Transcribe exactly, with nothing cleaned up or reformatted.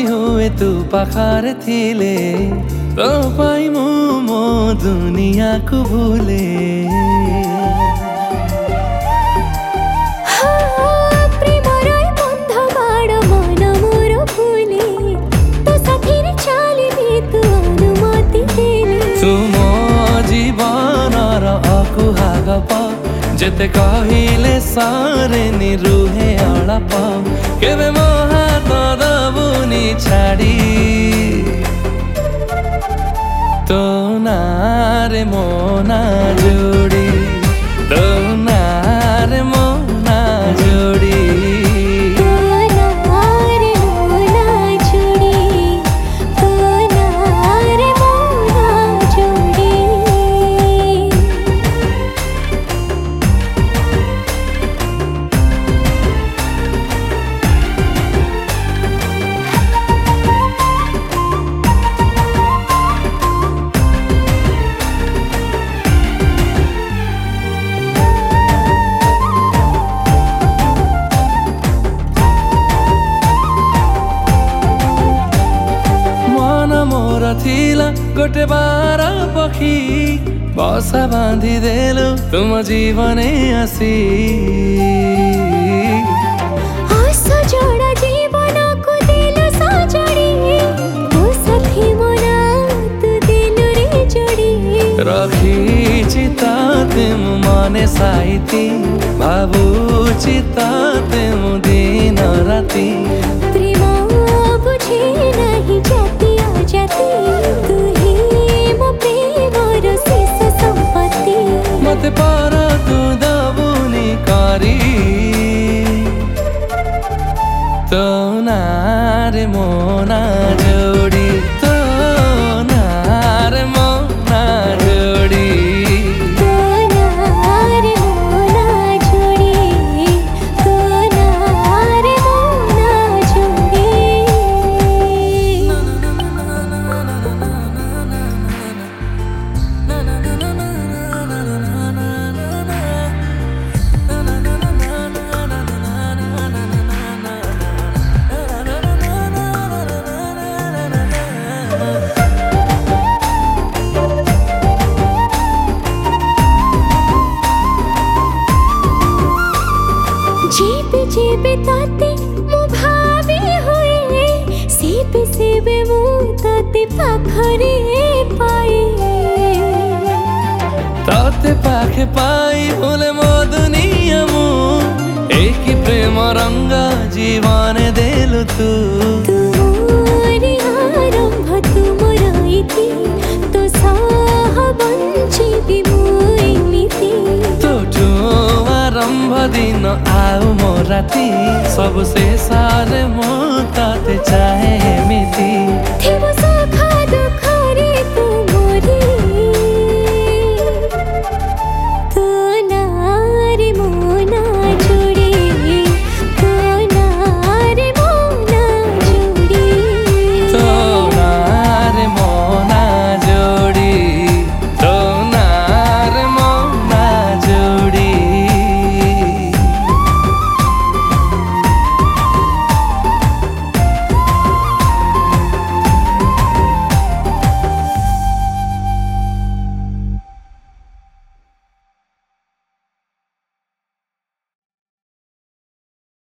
हुए तू पाखारे थिले तो पाई मु मो दुनिया को भूले जेते कहिले सारे नि रुहे अड़प केबे मो हाथ दबुनी छाड़ी तो नारे मो ना जोड़ी तो नारे मो ना जोड़ी थिला गोटे बार पखी बसा बांधी देलु तुम जीवने आसी जीवन को दिल सजड़ी तो सखी मोरा तू दिल रे जोड़ी रखी चिता तुम मने साइती बाबू चिता तुम दिन राती प्रेम बुझे नहीं जाती जाती तू ही मो प्रेमर शेष संपत्ति मते पर तू दबुनी करी तो नारे मो ना जोड़ी तो नारे मो ना जोड़ी तो नारे मो ना जोड़ी तो नारे मो ना जोड़ी जीपे जीपे ताते मु भावी हुए सीपे सीपे मु ताते पाखरे पाए ताते पाखे पाई भूले मो दुनिया मु एक ही प्रेम रंग जीवन देलु तू तुमरी आरंभ तुमर इति तो साह बंची भी मु एमिति तोठु आरंभ दिन आउ मो राती सब से सारे मो ताते चाहे एमिति थिबो